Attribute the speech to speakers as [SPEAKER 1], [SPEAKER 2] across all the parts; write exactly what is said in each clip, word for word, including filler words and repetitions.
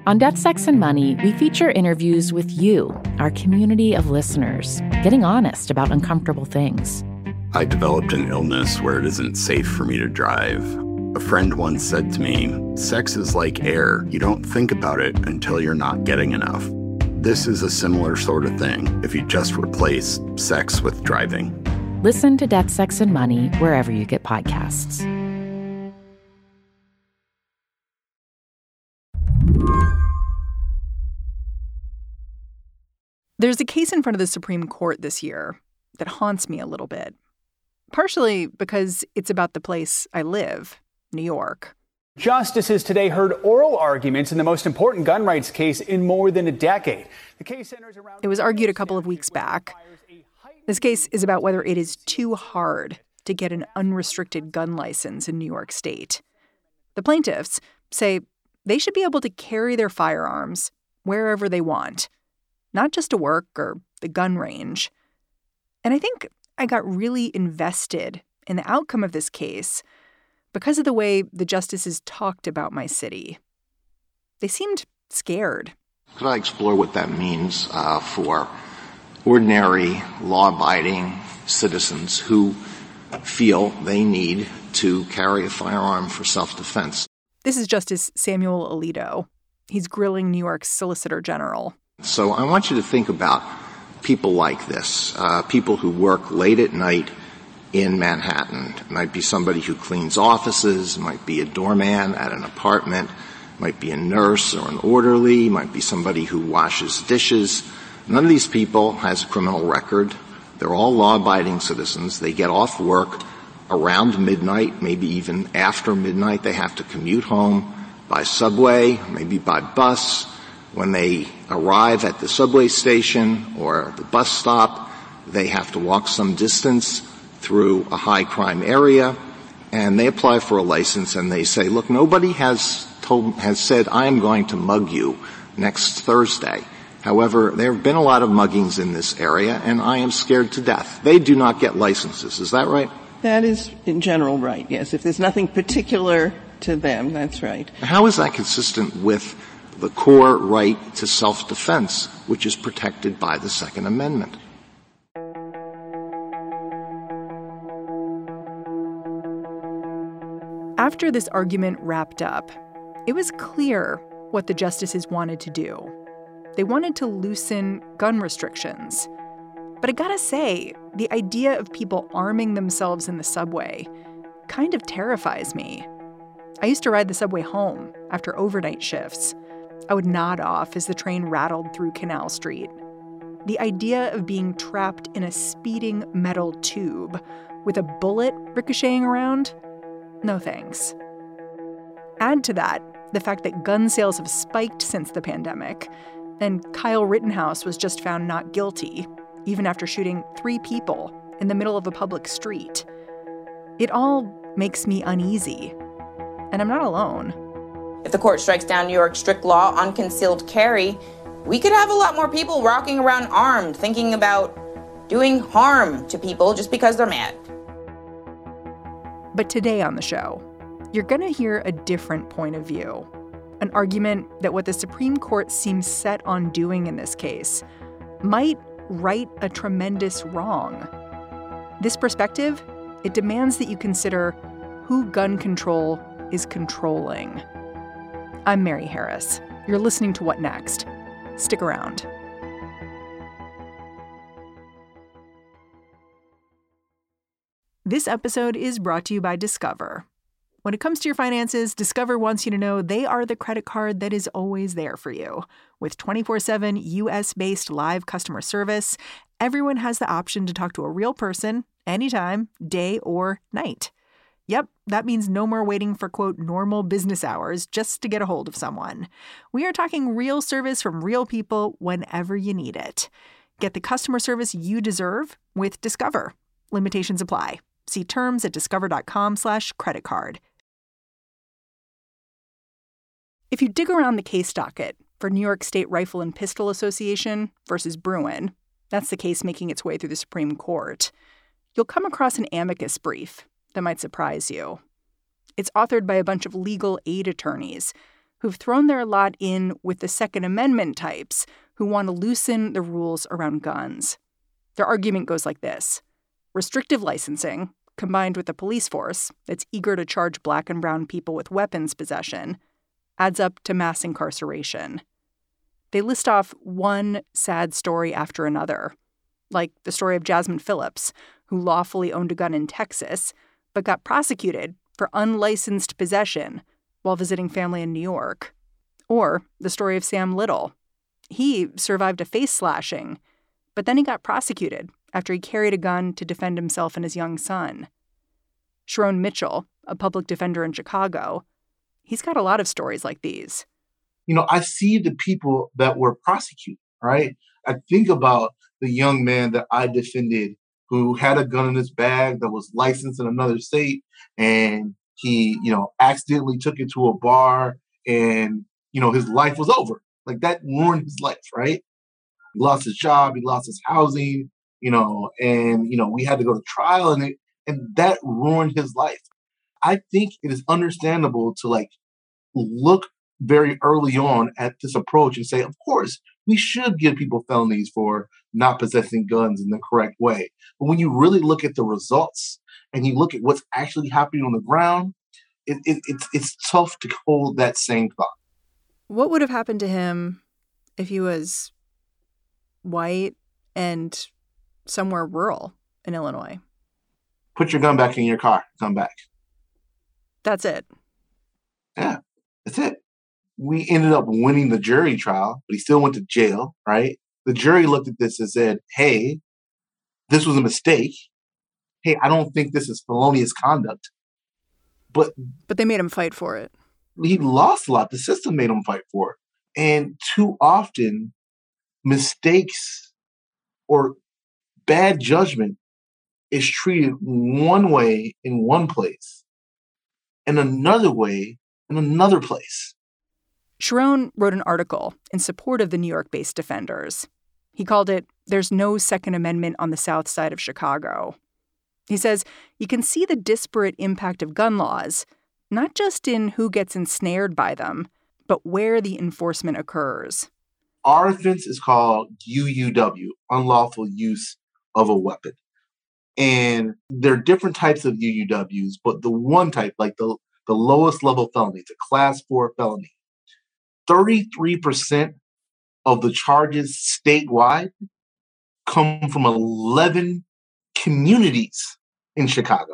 [SPEAKER 1] On Death, Sex, and Money, we feature interviews with you, our community of listeners, getting honest about uncomfortable things.
[SPEAKER 2] I developed an illness where it isn't safe for me to drive. A friend once said to me, sex is like air. You don't think about it until you're not getting enough. This is a similar sort of thing if you just replace sex with driving.
[SPEAKER 1] Listen to Death, Sex, and Money wherever you get podcasts.
[SPEAKER 3] There's a case in front of the Supreme Court this year that haunts me a little bit, partially because it's about the place I live, New York.
[SPEAKER 4] Justices today heard oral arguments in the most important gun rights case in more than a decade. The case centers around.
[SPEAKER 3] It was argued a couple of weeks back. This case is about whether it is too hard to get an unrestricted gun license in New York State. The plaintiffs say they should be able to carry their firearms wherever they want, not just to work or the gun range. And I think I got really invested in the outcome of this case because of the way the justices talked about my city. They seemed scared.
[SPEAKER 5] Could I explore what that means uh, for ordinary, law-abiding citizens who feel they need to carry a firearm for self-defense?
[SPEAKER 3] This is Justice Samuel Alito. He's grilling New York's Solicitor General.
[SPEAKER 5] So I want you to think about people like this, uh, people who work late at night in Manhattan. It might be somebody who cleans offices, might be a doorman at an apartment, might be a nurse or an orderly, might be somebody who washes dishes. None of these people has a criminal record. They're all law-abiding citizens. They get off work around midnight, maybe even after midnight. They have to commute home by subway, maybe by bus. When they arrive at the subway station or the bus stop, they have to walk some distance through a high crime area, and they apply for a license and they say, look, nobody has told, has said I am going to mug you next Thursday. However, there have been a lot of muggings in this area and I am scared to death. They do not get licenses. Is that right?
[SPEAKER 6] That is in general right, yes. If there's nothing particular to them, that's right.
[SPEAKER 5] How is that consistent with the core right to self-defense, which is protected by the Second Amendment?
[SPEAKER 3] After this argument wrapped up, it was clear what the justices wanted to do. They wanted to loosen gun restrictions. But I gotta say, the idea of people arming themselves in the subway kind of terrifies me. I used to ride the subway home after overnight shifts. I would nod off as the train rattled through Canal Street. The idea of being trapped in a speeding metal tube with a bullet ricocheting around? No thanks. Add to that the fact that gun sales have spiked since the pandemic, and Kyle Rittenhouse was just found not guilty, even after shooting three people in the middle of a public street. It all makes me uneasy. And I'm not alone.
[SPEAKER 7] If the court strikes down New York's strict law on concealed carry, we could have a lot more people walking around armed, thinking about doing harm to people just because they're mad.
[SPEAKER 3] But today on the show, you're going to hear a different point of view. An argument that what the Supreme Court seems set on doing in this case might right a tremendous wrong. This perspective, it demands that you consider who gun control is controlling. I'm Mary Harris. You're listening to What Next? Stick around. This episode is brought to you by Discover. When it comes to your finances, Discover wants you to know they are the credit card that is always there for you. With twenty-four seven U S-based live customer service, everyone has the option to talk to a real person anytime, day or night. Yep, that means no more waiting for, quote, normal business hours just to get a hold of someone. We are talking real service from real people whenever you need it. Get the customer service you deserve with Discover. Limitations apply. See terms at discover.com slash credit card. If you dig around the case docket for New York State Rifle and Pistol Association versus Bruen, that's the case making its way through the Supreme Court, you'll come across an amicus brief that might surprise you. It's authored by a bunch of legal aid attorneys who've thrown their lot in with the Second Amendment types who want to loosen the rules around guns. Their argument goes like this. Restrictive licensing, combined with a police force that's eager to charge black and brown people with weapons possession, adds up to mass incarceration. They list off one sad story after another, like the story of Jasmine Phillips, who lawfully owned a gun in Texas, but got prosecuted for unlicensed possession while visiting family in New York. Or the story of Sam Little. He survived a face slashing, but then he got prosecuted after he carried a gun to defend himself and his young son. Sharon Mitchell, a public defender in Chicago, he's got a lot of stories like these.
[SPEAKER 8] You know, I see the people that were prosecuted, right? I think about the young man that I defended who had a gun in his bag that was licensed in another state, and he, you know, accidentally took it to a bar, and, you know, his life was over. Like, that ruined his life, right? He lost his job, he lost his housing, you know, and, you know, we had to go to trial, and it, and that ruined his life. I think it is understandable to, like, look very early on at this approach and say, of course, we should give people felonies for not possessing guns in the correct way. But when you really look at the results and you look at what's actually happening on the ground, it, it, it's it's tough to hold that same thought.
[SPEAKER 3] What would have happened to him if he was white and somewhere rural in Illinois?
[SPEAKER 8] Put your gun back in your car. Come back.
[SPEAKER 3] That's it.
[SPEAKER 8] Yeah, that's it. We ended up winning the jury trial, but he still went to jail, right? The jury looked at this and said, hey, this was a mistake. Hey, I don't think this is felonious conduct. But
[SPEAKER 3] but they made him fight for it.
[SPEAKER 8] He lost a lot. The system made him fight for it. And too often, mistakes or bad judgment is treated one way in one place and another way in another place.
[SPEAKER 3] Sharon wrote an article in support of the New York-based defenders. He called it, "There's No Second Amendment on the South Side of Chicago." He says you can see the disparate impact of gun laws, not just in who gets ensnared by them, but where the enforcement occurs.
[SPEAKER 8] Our offense is called U U W, unlawful use of a weapon. And there are different types of U U Ws, but the one type, like the, the lowest level felony, it's a class four felony. thirty-three percent of the charges statewide come from eleven communities in Chicago.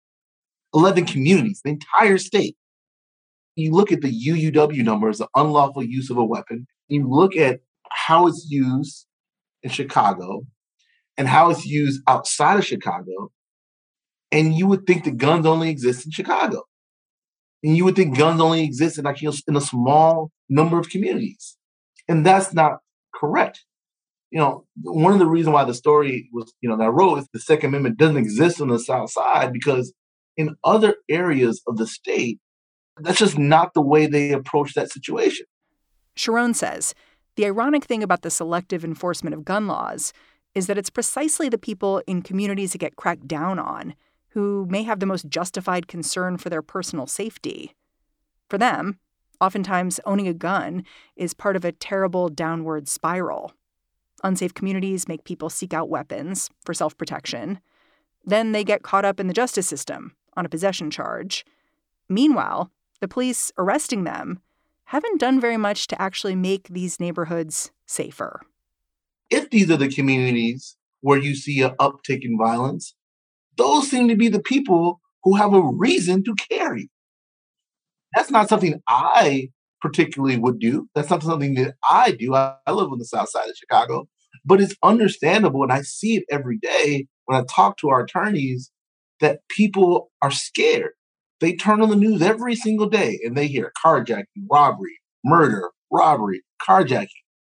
[SPEAKER 8] eleven communities, the entire state. You look at the U U W numbers, the unlawful use of a weapon. You look at how it's used in Chicago and how it's used outside of Chicago, and you would think that guns only exist in Chicago. And you would think guns only exist in, like, in a small number of communities. And that's not correct. You know, one of the reasons why the story was, you know, that I wrote is the Second Amendment doesn't exist on the South Side because in other areas of the state, that's just not the way they approach that situation.
[SPEAKER 3] Sharon says the ironic thing about the selective enforcement of gun laws is that it's precisely the people in communities that get cracked down on who may have the most justified concern for their personal safety. For them, oftentimes owning a gun is part of a terrible downward spiral. Unsafe communities make people seek out weapons for self-protection. Then they get caught up in the justice system on a possession charge. Meanwhile, the police arresting them haven't done very much to actually make these neighborhoods safer.
[SPEAKER 8] If these are the communities where you see an uptick in violence, those seem to be the people who have a reason to carry. That's not something I particularly would do. That's not something that I do. I, I live on the South Side of Chicago, but it's understandable, and I see it every day when I talk to our attorneys, that people are scared. They turn on the news every single day and they hear carjacking, robbery, murder, robbery, carjacking.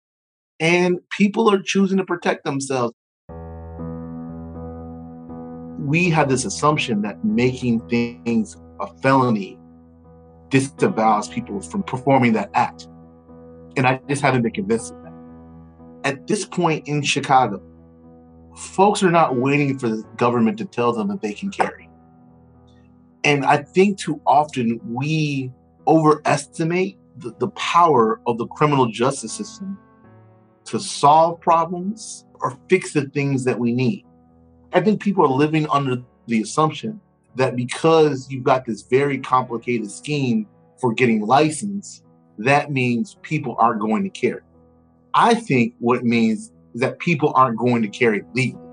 [SPEAKER 8] And people are choosing to protect themselves. We have this assumption that making things a felony disavows people from performing that act. And I just haven't been convinced of that. At this point in Chicago, folks are not waiting for the government to tell them that they can carry. And I think too often we overestimate the, the power of the criminal justice system to solve problems or fix the things that we need. I think people are living under the assumption that because you've got this very complicated scheme for getting licensed, that means people aren't going to carry. I think what it means is that people aren't going to carry legally.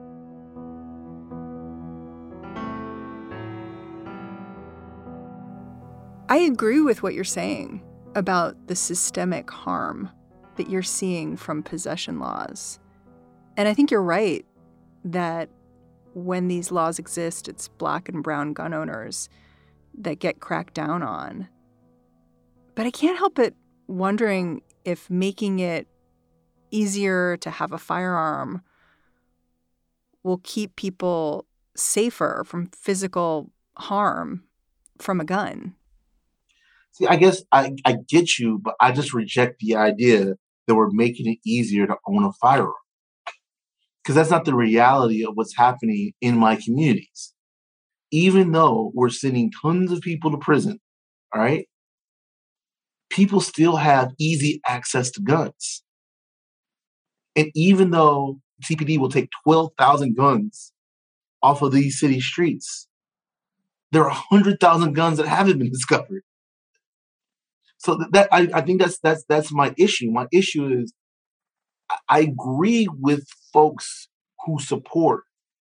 [SPEAKER 3] I agree with what you're saying about the systemic harm that you're seeing from possession laws. And I think you're right that when these laws exist, it's black and brown gun owners that get cracked down on. But I can't help but wondering if making it easier to have a firearm will keep people safer from physical harm from a gun.
[SPEAKER 8] See, I guess I, I get you, but I just reject the idea that we're making it easier to own a firearm. Because that's not the reality of what's happening in my communities. Even though we're sending tons of people to prison, all right, people still have easy access to guns. And even though C P D will take twelve thousand guns off of these city streets, there are one hundred thousand guns that haven't been discovered. So that, that I, I think that's that's that's my issue. My issue is I agree with folks who support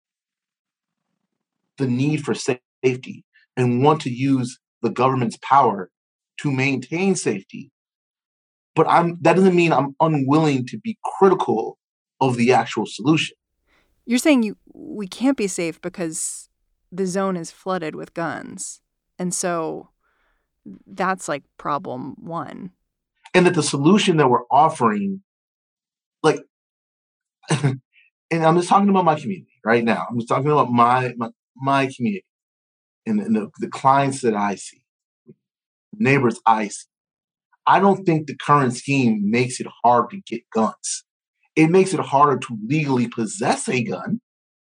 [SPEAKER 8] the need for safety and want to use the government's power to maintain safety. But I'm that doesn't mean I'm unwilling to be critical of the actual solution.
[SPEAKER 3] You're saying you we can't be safe because the zone is flooded with guns. And so that's like problem one.
[SPEAKER 8] And that the solution that we're offering, like, and I'm just talking about my community right now. I'm just talking about my my, my community and, and the, the clients that I see, neighbors I see. I don't think the current scheme makes it hard to get guns. It makes it harder to legally possess a gun.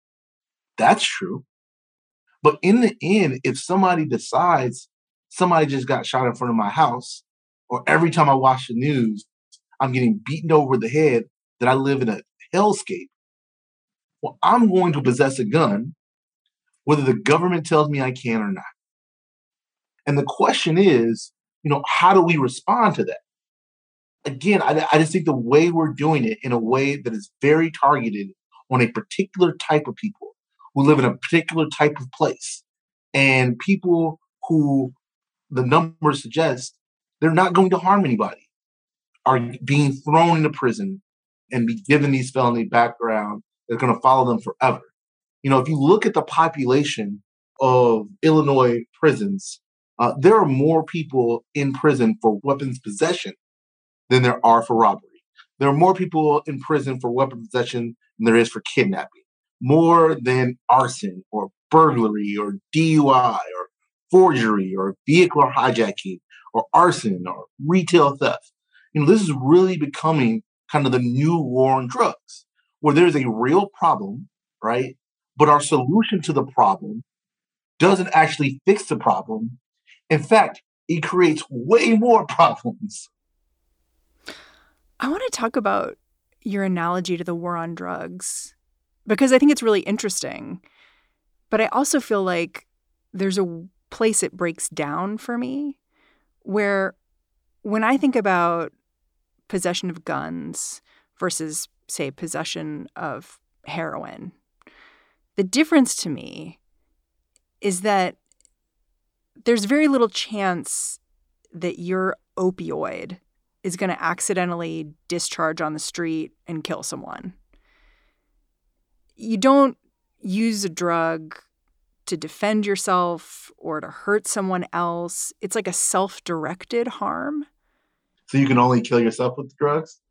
[SPEAKER 8] That's true. But in the end, if somebody decides somebody just got shot in front of my house, or every time I watch the news, I'm getting beaten over the head, that I live in a hellscape, well, I'm going to possess a gun, whether the government tells me I can or not. And the question is, you know, how do we respond to that? Again, I, I just think the way we're doing it in a way that is very targeted on a particular type of people who live in a particular type of place, and people who the numbers suggest they're not going to harm anybody, are being thrown into prison and be given these felony background that's going to follow them forever. You know, if you look at the population of Illinois prisons, uh, there are more people in prison for weapons possession than there are for robbery. There are more people in prison for weapons possession than there is for kidnapping. More than arson or burglary or D U I or forgery or vehicle hijacking or arson or retail theft. You know, this is really becoming kind of the new war on drugs, where there's a real problem, right? But our solution to the problem doesn't actually fix the problem. In fact, it creates way more problems.
[SPEAKER 3] I want to talk about your analogy to the war on drugs, because I think it's really interesting. But I also feel like there's a place it breaks down for me, where when I think about possession of guns versus, say, possession of heroin, the difference to me is that there's very little chance that your opioid is going to accidentally discharge on the street and kill someone. You don't use a drug to defend yourself or to hurt someone else. It's like a self-directed harm.
[SPEAKER 8] So you can only kill yourself with the drugs?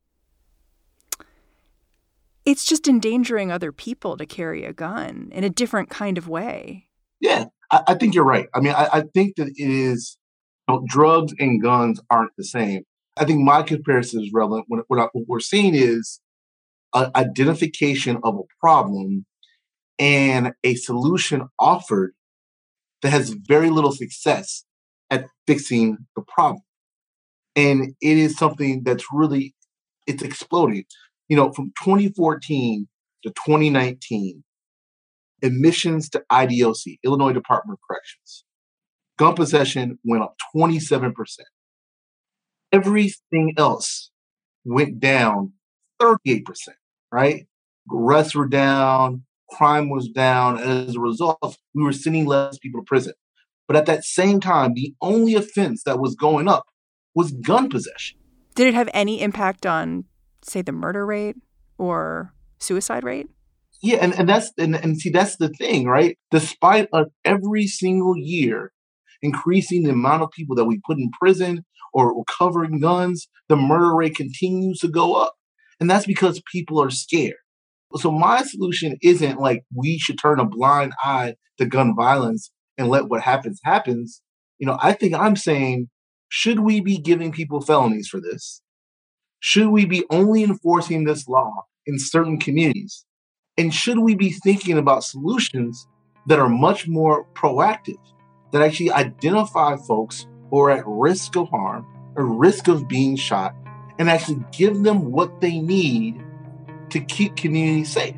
[SPEAKER 3] It's just endangering other people to carry a gun in a different kind of way.
[SPEAKER 8] Yeah, I, I think you're right. I mean, I, I think that it is, you know, drugs and guns aren't the same. I think my comparison is relevant. What, what, I, what we're seeing is an identification of a problem and a solution offered that has very little success at fixing the problem. And it is something that's really, it's exploding. You know, from twenty fourteen to twenty nineteen, admissions to I D O C, Illinois Department of Corrections, gun possession went up twenty-seven percent. Everything else went down thirty-eight percent, right? Arrests were down, crime was down. And as a result, we were sending less people to prison. But at that same time, the only offense that was going up was gun possession.
[SPEAKER 3] Did it have any impact on, say, the murder rate or suicide rate?
[SPEAKER 8] Yeah, and, and that's and, and see, that's the thing, right? Despite us every single year increasing the amount of people that we put in prison or recovering guns, the murder rate continues to go up. And that's because people are scared. So my solution isn't like we should turn a blind eye to gun violence and let what happens happens. You know, I think I'm saying, should we be giving people felonies for this? Should we be only enforcing this law in certain communities? And should we be thinking about solutions that are much more proactive, that actually identify folks who are at risk of harm or risk of being shot and actually give them what they need to keep communities safe?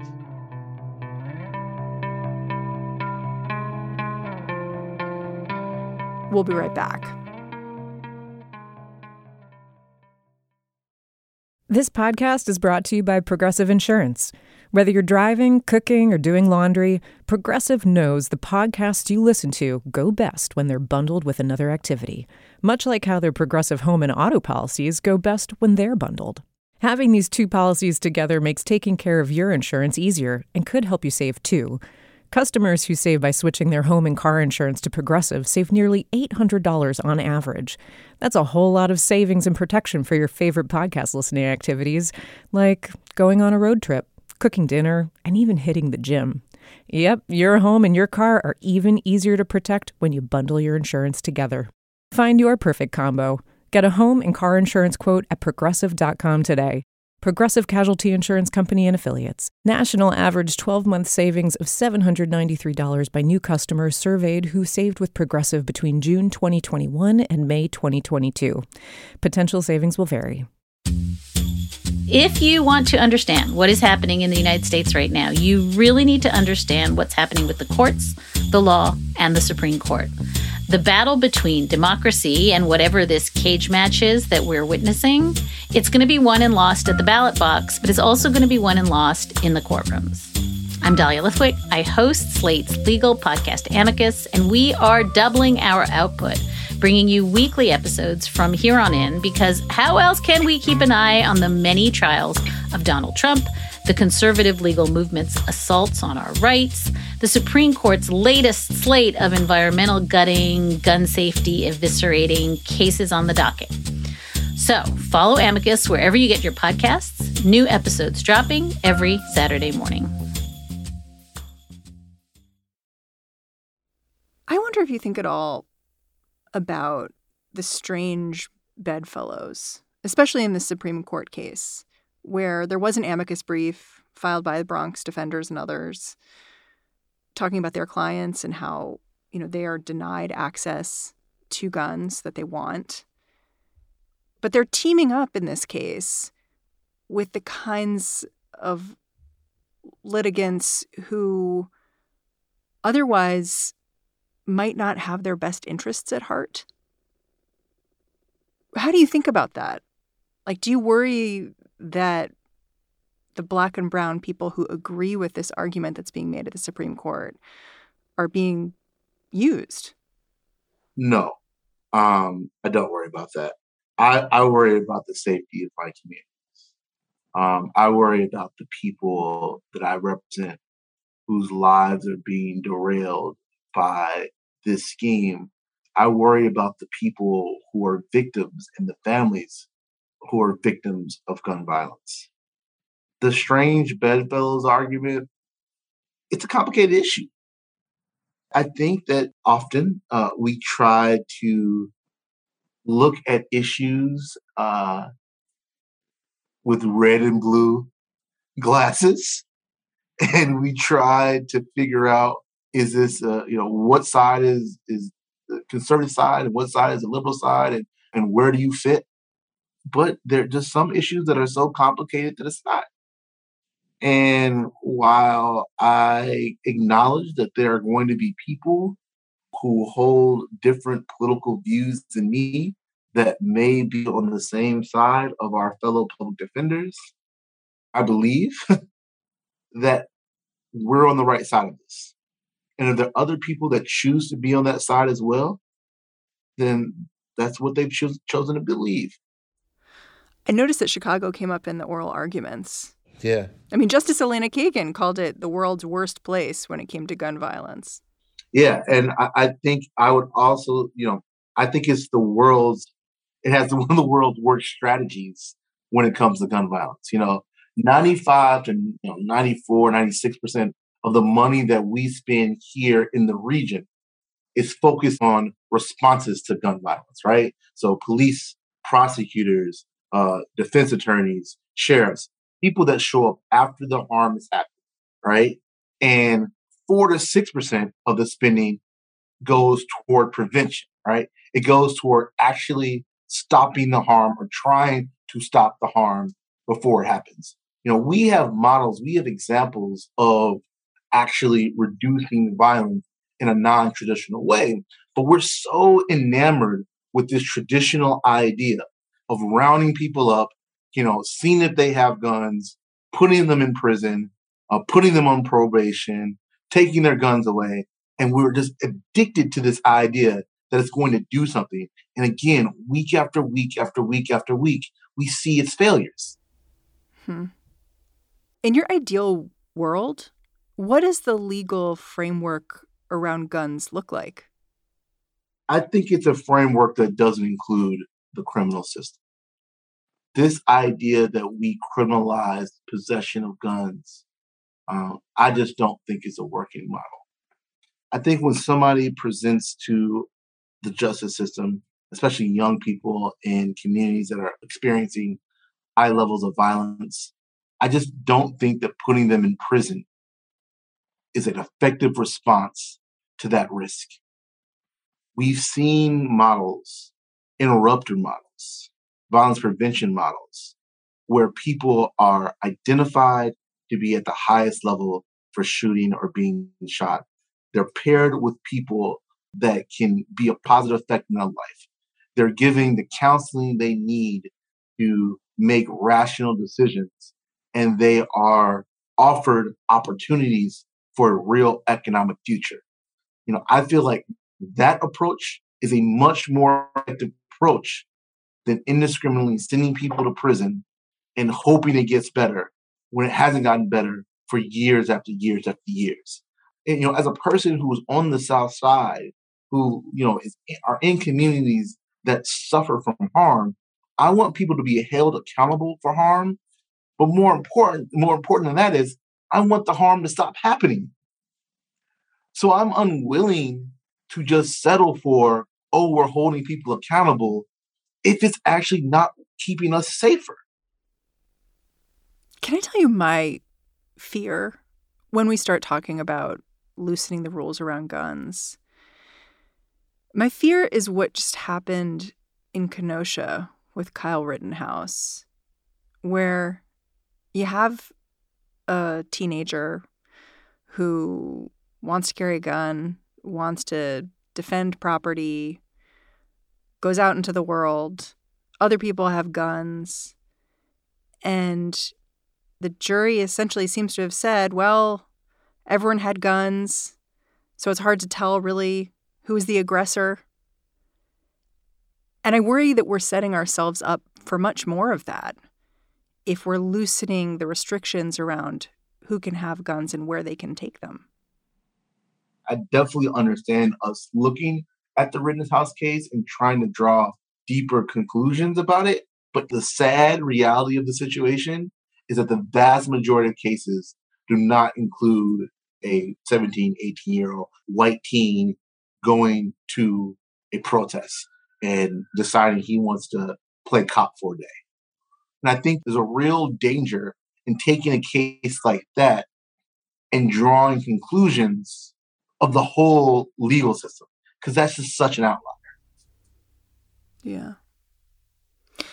[SPEAKER 3] We'll be right back.
[SPEAKER 9] This podcast is brought to you by Progressive Insurance. Whether you're driving, cooking, or doing laundry, Progressive knows the podcasts you listen to go best when they're bundled with another activity, much like how their Progressive home and auto policies go best when they're bundled. Having these two policies together makes taking care of your insurance easier and could help you save too. Customers who save by switching their home and car insurance to Progressive save nearly eight hundred dollars on average. That's a whole lot of savings and protection for your favorite podcast listening activities, like going on a road trip, cooking dinner, and even hitting the gym. Yep, your home and your car are even easier to protect when you bundle your insurance together. Find your perfect combo. Get a home and car insurance quote at progressive dot com today. Progressive Casualty Insurance Company and Affiliates. National average twelve-month savings of seven hundred ninety-three dollars by new customers surveyed who saved with Progressive between June twenty twenty-one and May twenty twenty-two. Potential savings will vary.
[SPEAKER 10] If you want to understand what is happening in the United States right now, you really need to understand what's happening with the courts, the law, and the Supreme Court. The battle between democracy and whatever this cage match is that we're witnessing, it's going to be won and lost at the ballot box, but it's also going to be won and lost in the courtrooms. I'm Dahlia Lithwick. I host Slate's legal podcast Amicus, and we are doubling our output, bringing you weekly episodes from here on in, because how else can we keep an eye on the many trials of Donald Trump, the conservative legal movement's assaults on our rights, the Supreme Court's latest slate of environmental gutting, gun safety eviscerating cases on the docket. So follow Amicus wherever you get your podcasts. New episodes dropping every Saturday morning.
[SPEAKER 3] I wonder if you think at all about the strange bedfellows, especially in the Supreme Court case, where there was an amicus brief filed by the Bronx defenders and others talking about their clients and how, you know, they are denied access to guns that they want. But they're teaming up in this case with the kinds of litigants who otherwise might not have their best interests at heart. How do you think about that? Like, do you worry that the black and brown people who agree with this argument that's being made at the Supreme Court are being used?
[SPEAKER 8] No, um, I don't worry about that. I, I worry about the safety of my communities. Um, I worry about the people that I represent whose lives are being derailed by this scheme. I worry about the people who are victims and the families who are victims of gun violence. The strange bedfellows argument, it's a complicated issue. I think that often uh, we try to look at issues uh, with red and blue glasses, and we try to figure out, is this, uh, you know, what side is is the conservative side and what side is the liberal side, and, and where do you fit? but there are just some issues that are so complicated that it's not. And while I acknowledge that there are going to be people who hold different political views than me that may be on the same side of our fellow public defenders, I believe that we're on the right side of this. And if there are other people that choose to be on that side as well, then that's what they've cho- chosen to believe.
[SPEAKER 3] I noticed that Chicago came up in the oral arguments.
[SPEAKER 11] Yeah.
[SPEAKER 3] I mean, Justice Elena Kagan called it the world's worst place when it came to gun violence.
[SPEAKER 8] Yeah, and I, I think I would also, you know, I think it's the world's, it has one of the world's worst strategies when it comes to gun violence. You know, ninety-five to you know, ninety-four, ninety-six percent of the money that we spend here in the region is focused on responses to gun violence, right? So police, prosecutors, uh, defense attorneys, sheriffs, people that show up after the harm has happened, right? And four to six percent of the spending goes toward prevention, right? It goes toward actually stopping the harm or trying to stop the harm before it happens. You know, we have models, we have examples of actually reducing violence in a non-traditional way, but we're so enamored with this traditional idea of rounding people up, you know, seeing if they have guns, putting them in prison, uh, putting them on probation, taking their guns away. And we're just addicted to this idea that it's going to do something. And again, week after week after week after week, we see its failures.
[SPEAKER 3] Hmm. In your ideal world, what does the legal framework around guns look like?
[SPEAKER 8] I think it's a framework that doesn't include the criminal system. This idea that we criminalize possession of guns, um, I just don't think is a working model. I think when somebody presents to the justice system, especially young people in communities that are experiencing high levels of violence, I just don't think that putting them in prison is an effective response to that risk. We've seen models, interrupter models, violence prevention models, where people are identified to be at the highest level for shooting or being shot. They're paired with people that can be a positive effect in their life. They're giving the counseling they need to make rational decisions, and they are offered opportunities for a real economic future. You know, I feel like that approach is a much more effective approach than indiscriminately sending people to prison and hoping it gets better when it hasn't gotten better for years after years after years. And, you know, as a person who is on the South Side, who, you know, is, are in communities that suffer from harm, I want people to be held accountable for harm. But more important, more important than that is I want the harm to stop happening. So I'm unwilling to just settle for, oh, we're holding people accountable if it's actually not keeping us safer.
[SPEAKER 3] Can I tell you my fear when we start talking about loosening the rules around guns? My fear is what just happened in Kenosha with Kyle Rittenhouse, where you have a teenager who wants to carry a gun, wants to defend property, goes out into the world. Other people have guns. And the jury essentially seems to have said, well, everyone had guns, so it's hard to tell really who is the aggressor. And I worry that we're setting ourselves up for much more of that if we're loosening the restrictions around who can have guns and where they can take them.
[SPEAKER 8] I definitely understand us looking at the Rittenhouse case and trying to draw deeper conclusions about it. But the sad reality of the situation is that the vast majority of cases do not include a seventeen, eighteen-year-old white teen going to a protest and deciding he wants to play cop for a day. And I think there's a real danger in taking a case like that and drawing conclusions of the whole legal system, because that's just such an outlier.
[SPEAKER 3] Yeah.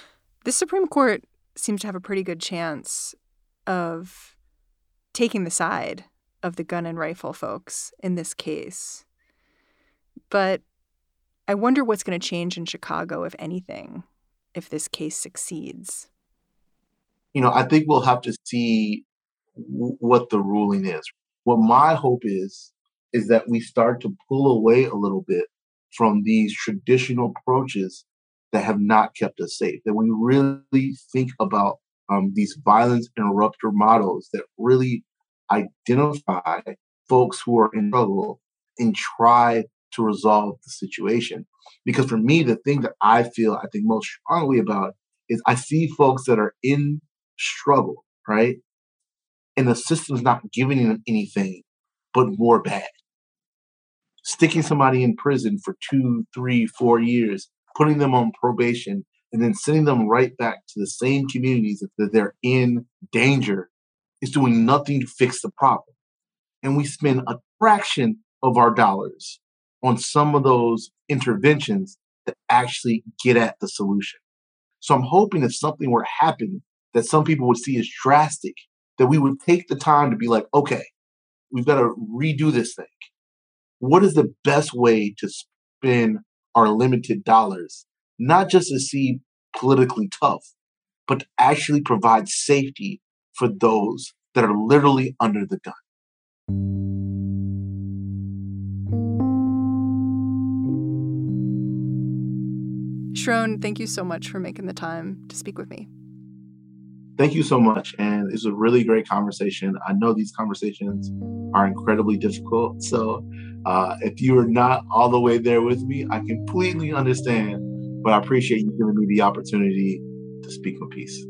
[SPEAKER 3] The Supreme Court seems to have a pretty good chance of taking the side of the gun and rifle folks in this case. But I wonder what's going to change in Chicago, if anything, if this case succeeds.
[SPEAKER 8] You know, I think we'll have to see w- what the ruling is. What my hope is, is that we start to pull away a little bit from these traditional approaches that have not kept us safe, that we really think about um, these violence interrupter models that really identify folks who are in trouble and try to resolve the situation. Because for me, the thing that I feel, I think most strongly about is I see folks that are in struggle, right? And the system's not giving them anything but more bad. Sticking somebody in prison for two, three, four years, putting them on probation, and then sending them right back to the same communities that they're in danger is doing nothing to fix the problem. And we spend a fraction of our dollars on some of those interventions that actually get at the solution. So I'm hoping if something were to happen that some people would see as drastic, that we would take the time to be like, okay, we've got to redo this thing. What is the best way to spend our limited dollars, not just to seem politically tough, but to actually provide safety for those that are literally under the gun?
[SPEAKER 3] Sharon, thank you so much for making the time to speak with me.
[SPEAKER 8] Thank you so much. And it's a really great conversation. I know these conversations are incredibly difficult. So uh, if you are not all the way there with me, I completely understand. But I appreciate you giving me the opportunity to speak with peace.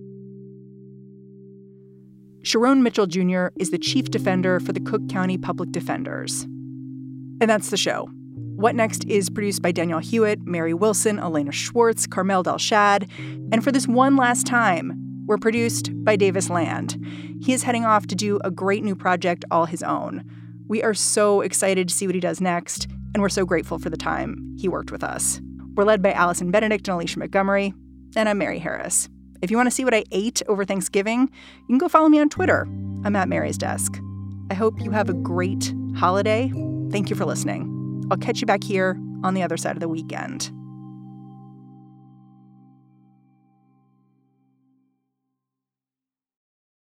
[SPEAKER 3] Sherrone Mitchell Junior is the chief defender for the Cook County Public Defenders. And that's the show. What Next is produced by Danielle Hewitt, Mary Wilson, Elena Schwartz, Carmel Delshad. And for this one last time, we're produced by Davis Land. He is heading off to do a great new project all his own. We are so excited to see what he does next, and we're so grateful for the time he worked with us. We're led by Allison Benedict and Alicia Montgomery, and I'm Mary Harris. If you want to see what I ate over Thanksgiving, you can go follow me on Twitter. I'm at Mary's Desk. I hope you have a great holiday. Thank you for listening. I'll catch you back here on the other side of the weekend.